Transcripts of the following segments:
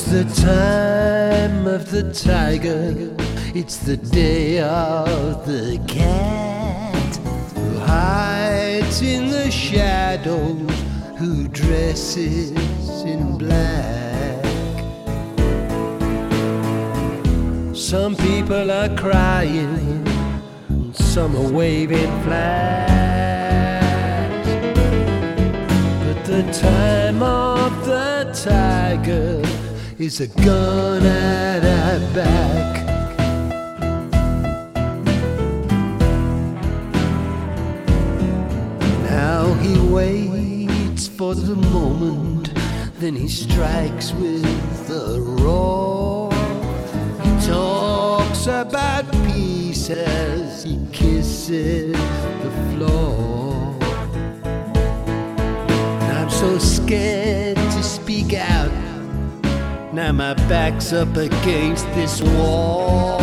the time of the tiger, it's the day of the cat, who hides in the shadows, who dresses in black. Some people are crying, some are waving flags, but the time of the tiger is a gun at our back. Now he waits for the moment, then he strikes with a roar. He talks about peace as he kisses the floor. And I'm so scared to speak out. Now my back's up against this wall.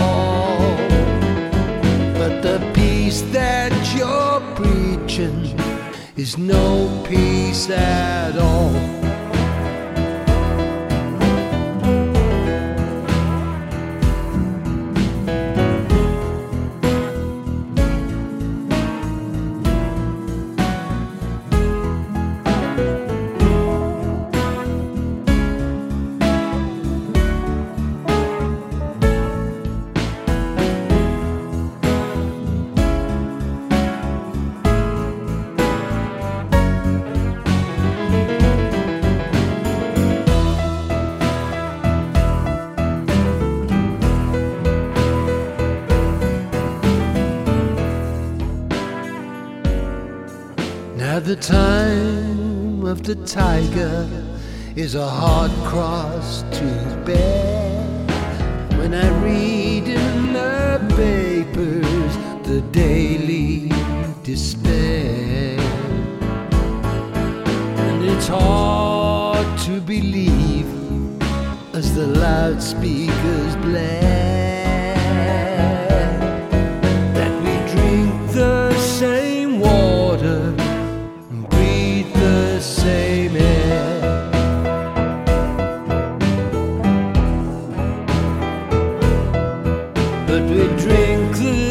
But the peace that you're preaching is no peace at all. Now the time of the tiger is a hard cross to bear. When I read in the papers the daily despair, and it's hard to believe as the loudspeakers blare that we drink the same water, the same air. But we drink the